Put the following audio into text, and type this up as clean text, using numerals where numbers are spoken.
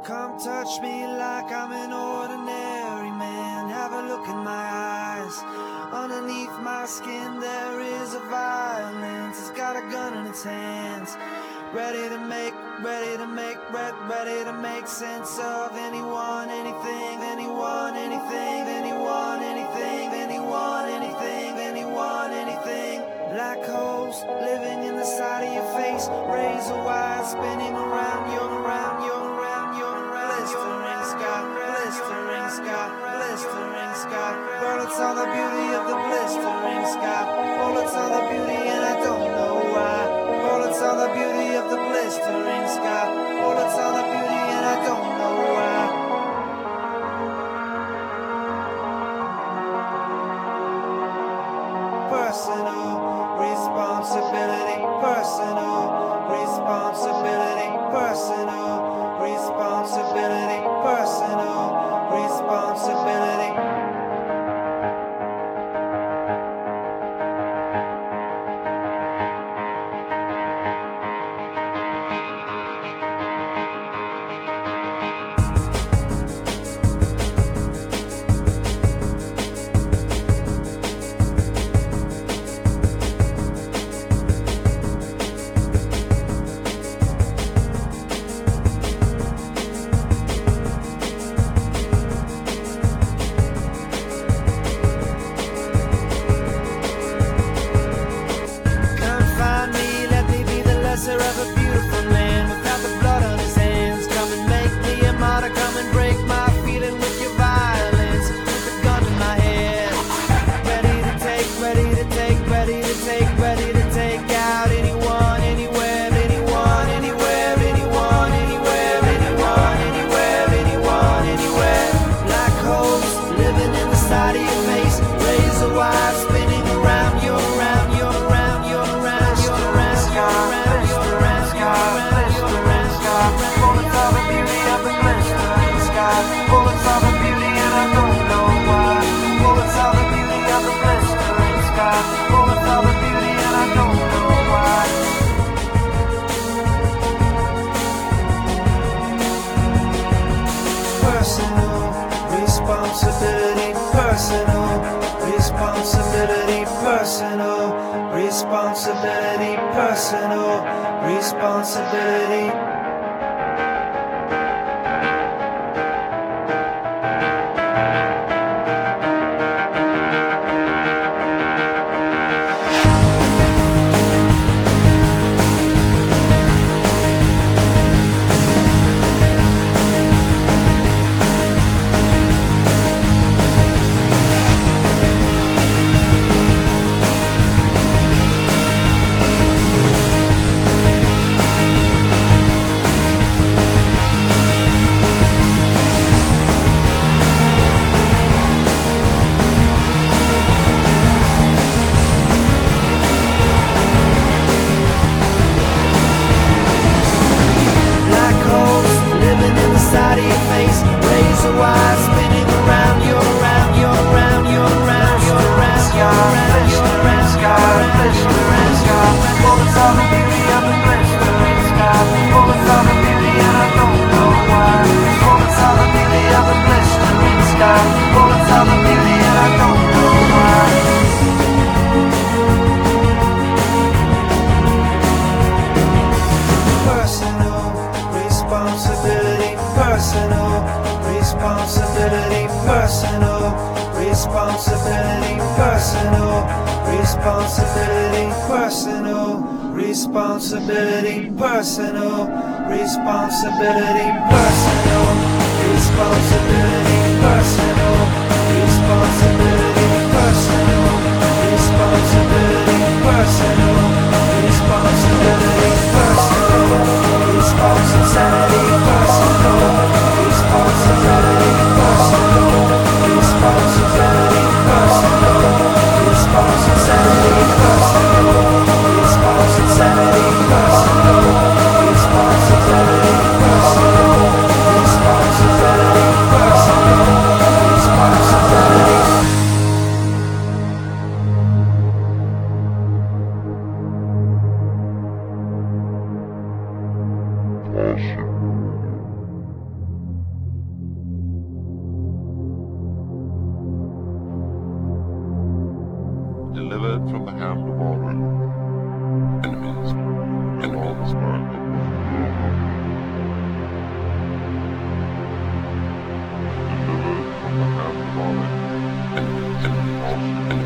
Come touch me like I'm an ordinary man. Have a look in my eyes. Underneath my skin there is a violence. It's got a gun in its hands, ready to make sense of anyone, anything, anyone, anything, anyone, anything, anyone, anything, anyone, anything. Black holes living in the side of your face, razor wires spinning around you, around you, around you, around you. Blistering sky, blistering sky, blistering sky. Bullets on the beauty of the blistering sky. Bullets on the beauty and I don't know why. Bullets on the beauty of the blistering sky. Bullets on the beauty and I don't know why. Personal responsibility, personal responsibility, personal responsibility, personal responsibility. Of a beautiful man without the blood on his hands. Come and make me a martyr, come and break my feeling with your violence. With a gun in my head, ready to take, ready to take, ready to take, ready to take out anyone, anywhere, anyone, anywhere, anyone, anywhere, anyone, anywhere, anyone, anywhere. Black holes living in the side of your face, razor wires spinning around you, around you, around you, around you, around you, around you. Bullets are the beauty of the blistering sky. Bullets are the beauty and I don't know why. Bullets are the beauty of the blistering sky. Bullets are the beauty and I don't know why. Personal responsibility, personal responsibility, personal responsibility, personal responsibility. Side of your face, razor wires spinning around you, around you, around you, around you, around you, around you, around you, blistering sky. Bullets are the beauty of the blistering sky. Bullets are the beauty and I don't know why. Bullets are the beauty of the blistering sky. Bullets are the beauty and I don't know why. Personal responsibility, personal responsibility, personal responsibility, personal responsibility, personal responsibility, personal responsibility, personal responsibility, personal responsibility, personal responsibility, personal responsibility, personal responsibility, personal responsibility, personal responsibility, personal responsibility, personal responsibility, personal responsibility, personal responsibility, personal responsibility. delivered from the hand of all enemies in all this world. Delivered from the hand of all enemies in all